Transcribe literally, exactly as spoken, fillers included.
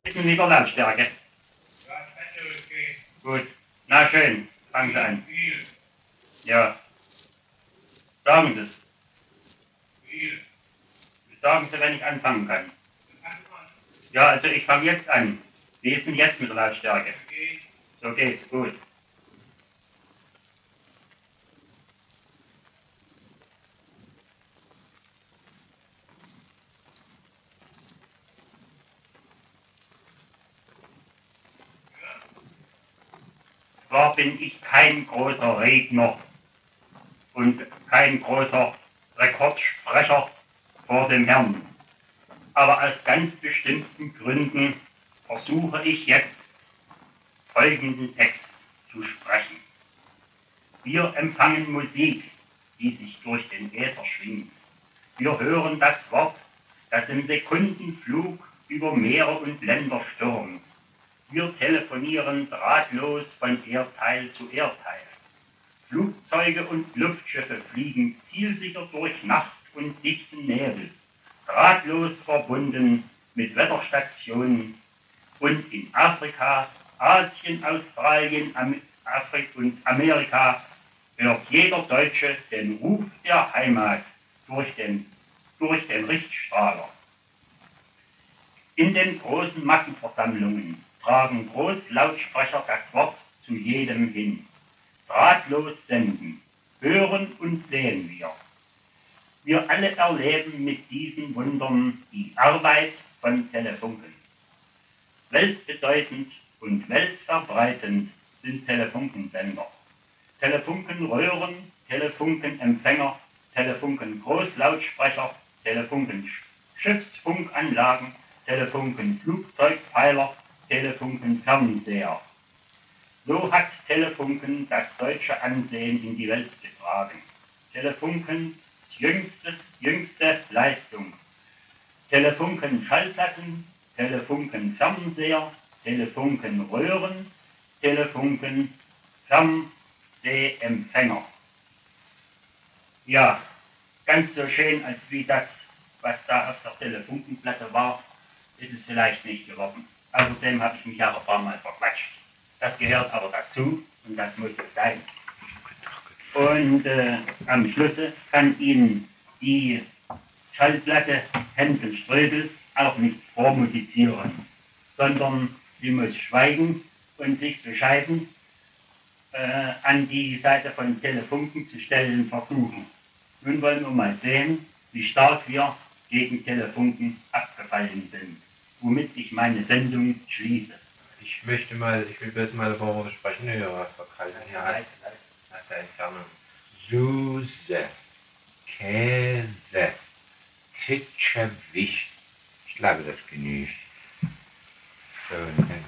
Bisschen wieder Lautstärke. Ja, das ist okay. Gut. Na schön, fangen Sie an. Viel, Ja. Sagen Sie es. viel. Sagen Sie, wenn ich anfangen kann. Das kann man. Ja, also ich fange jetzt an. Wie ist denn jetzt mit der Lautstärke? Okay. So geht's, gut. Zwar bin ich kein großer Redner und kein großer Rekordsprecher vor dem Herrn, aber aus ganz bestimmten Gründen versuche ich jetzt folgenden Text zu sprechen. Wir empfangen Musik, die sich durch den Äther schwingt. Wir hören das Wort, das im Sekundenflug über Meere und Länder stürmt. Wir telefonieren drahtlos von Erdteil zu Erdteil. Flugzeuge und Luftschiffe fliegen zielsicher durch Nacht und dichten Nebel, drahtlos verbunden mit Wetterstationen. Und in Afrika, Asien, Australien Am- Afrik und Amerika hört jeder Deutsche den Ruf der Heimat durch den, durch den Richtstrahler. In den großen Massenversammlungen tragen Großlautsprecher das Wort zu jedem hin. Drahtlos senden, hören und sehen wir. Wir alle erleben mit diesen Wundern die Arbeit von Telefunken. Weltbedeutend und weltverbreitend sind Telefunkensender. Telefunkenröhren, Telefunkenempfänger, Telefunken-Großlautsprecher, Telefunken-Schiffsfunkanlagen, Telefunken-Flugzeugpfeiler, Telefunken-Fernseher. So hat Telefunken das deutsche Ansehen in die Welt getragen. Telefunkens jüngste, jüngste Leistung. Telefunken-Schallplatten, Telefunken-Fernseher, Telefunken-Röhren, Telefunken-Fernsehempfänger. Ja, ganz so schön als wie das, was da auf der Telefunkenplatte war, ist es vielleicht nicht geworden. Außerdem habe ich mich ja ein paar Mal verquatscht. Das gehört aber dazu und das muss so sein. Und äh, am Schluss kann Ihnen die Schallplatte Hänsel Ströbel auch nicht vormusizieren, sondern sie muss schweigen und sich bescheiden äh, an die Seite von Telefunken zu stellen versuchen. Nun wollen wir mal sehen, wie stark wir gegen Telefunken abgefallen sind, womit ich meine Sendung schließe. Ich möchte mal, ich will bloß mal davor sprechen, ja, verkalten hier Ja, aus der Entfernung. Suse, Käse, Kitschewicht. Ich glaube, das genügt. So,